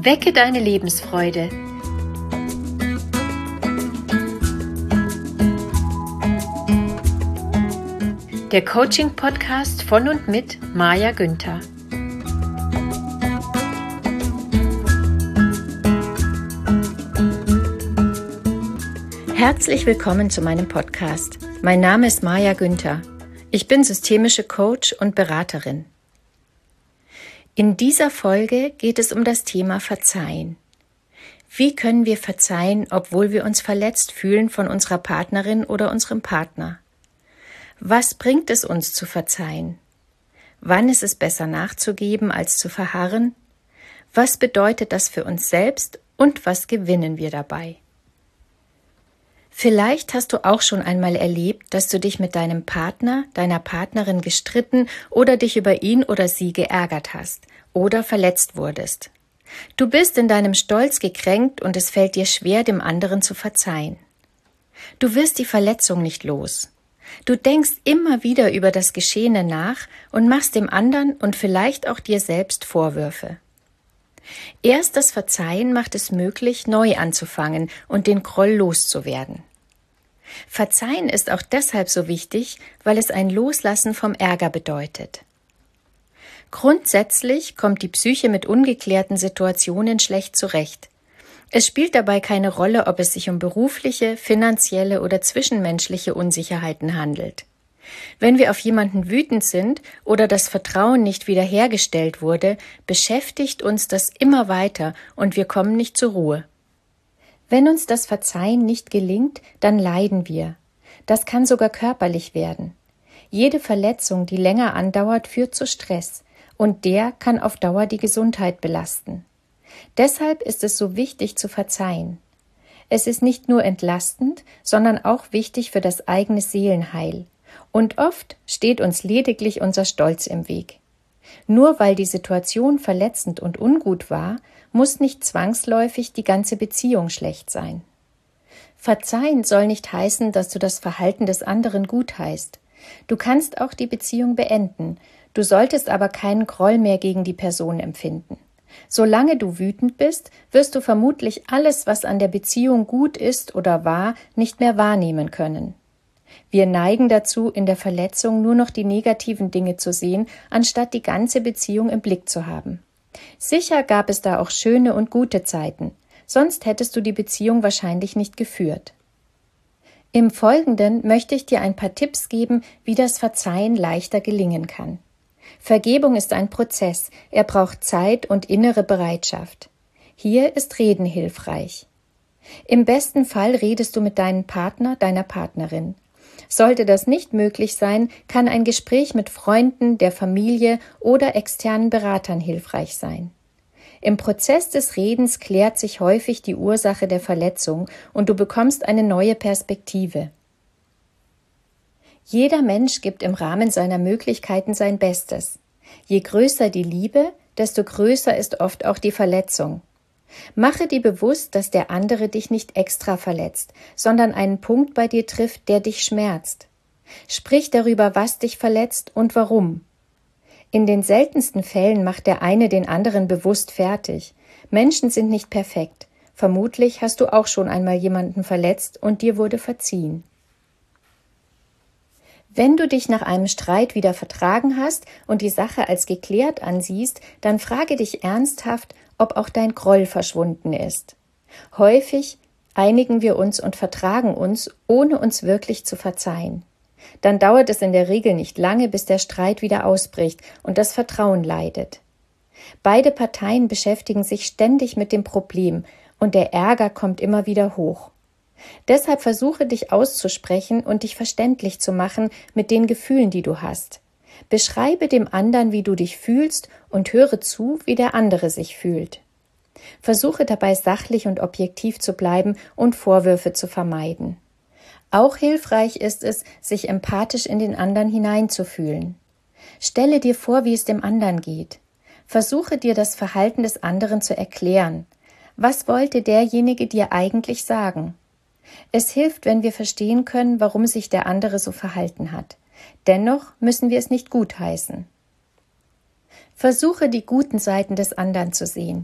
Wecke deine Lebensfreude. Der Coaching-Podcast von und mit Maja Günther. Herzlich willkommen zu meinem Podcast. Mein Name ist Maja Günther. Ich bin systemische Coach und Beraterin. In dieser Folge geht es um das Thema Verzeihen. Wie können wir verzeihen, obwohl wir uns verletzt fühlen von unserer Partnerin oder unserem Partner? Was bringt es uns zu verzeihen? Wann ist es besser nachzugeben als zu verharren? Was bedeutet das für uns selbst und was gewinnen wir dabei? Vielleicht hast du auch schon einmal erlebt, dass du dich mit deinem Partner, deiner Partnerin gestritten oder dich über ihn oder sie geärgert hast oder verletzt wurdest. Du bist in deinem Stolz gekränkt und es fällt dir schwer, dem anderen zu verzeihen. Du wirst die Verletzung nicht los. Du denkst immer wieder über das Geschehene nach und machst dem anderen und vielleicht auch dir selbst Vorwürfe. Erst das Verzeihen macht es möglich, neu anzufangen und den Groll loszuwerden. Verzeihen ist auch deshalb so wichtig, weil es ein Loslassen vom Ärger bedeutet. Grundsätzlich kommt die Psyche mit ungeklärten Situationen schlecht zurecht. Es spielt dabei keine Rolle, ob es sich um berufliche, finanzielle oder zwischenmenschliche Unsicherheiten handelt. Wenn wir auf jemanden wütend sind oder das Vertrauen nicht wiederhergestellt wurde, beschäftigt uns das immer weiter und wir kommen nicht zur Ruhe. Wenn uns das Verzeihen nicht gelingt, dann leiden wir. Das kann sogar körperlich werden. Jede Verletzung, die länger andauert, führt zu Stress und der kann auf Dauer die Gesundheit belasten. Deshalb ist es so wichtig zu verzeihen. Es ist nicht nur entlastend, sondern auch wichtig für das eigene Seelenheil. Und oft steht uns lediglich unser Stolz im Weg. Nur weil die Situation verletzend und ungut war, muss nicht zwangsläufig die ganze Beziehung schlecht sein. Verzeihen soll nicht heißen, dass du das Verhalten des anderen gutheißt. Du kannst auch die Beziehung beenden, du solltest aber keinen Groll mehr gegen die Person empfinden. Solange du wütend bist, wirst du vermutlich alles, was an der Beziehung gut ist oder war, nicht mehr wahrnehmen können. Wir neigen dazu, in der Verletzung nur noch die negativen Dinge zu sehen, anstatt die ganze Beziehung im Blick zu haben. Sicher gab es da auch schöne und gute Zeiten, sonst hättest du die Beziehung wahrscheinlich nicht geführt. Im Folgenden möchte ich dir ein paar Tipps geben, wie das Verzeihen leichter gelingen kann. Vergebung ist ein Prozess, er braucht Zeit und innere Bereitschaft. Hier ist Reden hilfreich. Im besten Fall redest du mit deinem Partner, deiner Partnerin. Sollte das nicht möglich sein, kann ein Gespräch mit Freunden, der Familie oder externen Beratern hilfreich sein. Im Prozess des Redens klärt sich häufig die Ursache der Verletzung und du bekommst eine neue Perspektive. Jeder Mensch gibt im Rahmen seiner Möglichkeiten sein Bestes. Je größer die Liebe, desto größer ist oft auch die Verletzung. Mache dir bewusst, dass der andere dich nicht extra verletzt, sondern einen Punkt bei dir trifft, der dich schmerzt. Sprich darüber, was dich verletzt und warum. In den seltensten Fällen macht der eine den anderen bewusst fertig. Menschen sind nicht perfekt. Vermutlich hast du auch schon einmal jemanden verletzt und dir wurde verziehen. Wenn du dich nach einem Streit wieder vertragen hast und die Sache als geklärt ansiehst, dann frage dich ernsthaft, ob auch dein Groll verschwunden ist. Häufig einigen wir uns und vertragen uns, ohne uns wirklich zu verzeihen. Dann dauert es in der Regel nicht lange, bis der Streit wieder ausbricht und das Vertrauen leidet. Beide Parteien beschäftigen sich ständig mit dem Problem und der Ärger kommt immer wieder hoch. Deshalb versuche dich auszusprechen und dich verständlich zu machen mit den Gefühlen, die du hast. Beschreibe dem anderen, wie du dich fühlst und höre zu, wie der andere sich fühlt. Versuche dabei sachlich und objektiv zu bleiben und Vorwürfe zu vermeiden. Auch hilfreich ist es, sich empathisch in den anderen hineinzufühlen. Stelle dir vor, wie es dem anderen geht. Versuche dir das Verhalten des anderen zu erklären. Was wollte derjenige dir eigentlich sagen? Es hilft, wenn wir verstehen können, warum sich der andere so verhalten hat. Dennoch müssen wir es nicht gutheißen. Versuche die guten Seiten des anderen zu sehen.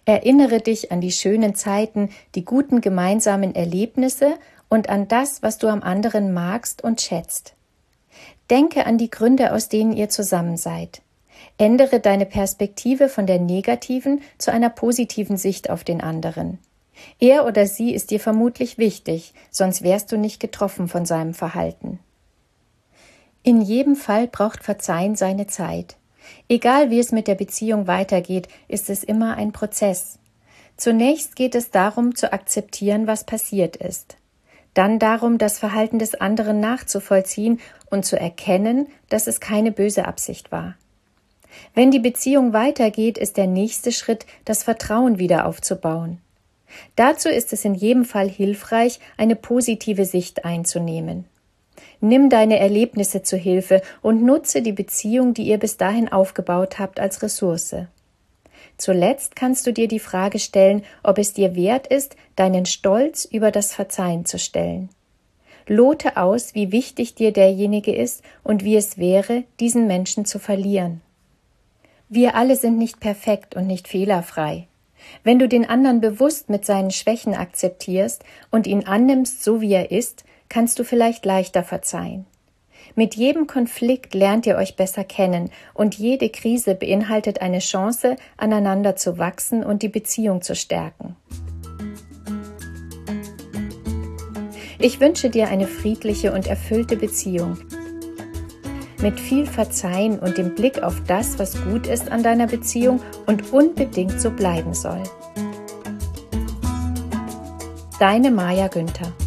Erinnere dich an die schönen Zeiten, die guten gemeinsamen Erlebnisse und an das, was du am anderen magst und schätzt. Denke an die Gründe, aus denen ihr zusammen seid. Ändere deine Perspektive von der negativen zu einer positiven Sicht auf den anderen. Er oder sie ist dir vermutlich wichtig, sonst wärst du nicht getroffen von seinem Verhalten. In jedem Fall braucht Verzeihen seine Zeit. Egal wie es mit der Beziehung weitergeht, ist es immer ein Prozess. Zunächst geht es darum, zu akzeptieren, was passiert ist. Dann darum, das Verhalten des anderen nachzuvollziehen und zu erkennen, dass es keine böse Absicht war. Wenn die Beziehung weitergeht, ist der nächste Schritt, das Vertrauen wieder aufzubauen. Dazu ist es in jedem Fall hilfreich, eine positive Sicht einzunehmen. Nimm deine Erlebnisse zu Hilfe und nutze die Beziehung, die ihr bis dahin aufgebaut habt, als Ressource. Zuletzt kannst du dir die Frage stellen, ob es dir wert ist, deinen Stolz über das Verzeihen zu stellen. Lote aus, wie wichtig dir derjenige ist und wie es wäre, diesen Menschen zu verlieren. Wir alle sind nicht perfekt und nicht fehlerfrei. Wenn du den anderen bewusst mit seinen Schwächen akzeptierst und ihn annimmst, so wie er ist, kannst du vielleicht leichter verzeihen. Mit jedem Konflikt lernt ihr euch besser kennen und jede Krise beinhaltet eine Chance, aneinander zu wachsen und die Beziehung zu stärken. Ich wünsche dir eine friedliche und erfüllte Beziehung. Mit viel Verzeihen und dem Blick auf das, was gut ist an deiner Beziehung und unbedingt so bleiben soll. Deine Maja Günther.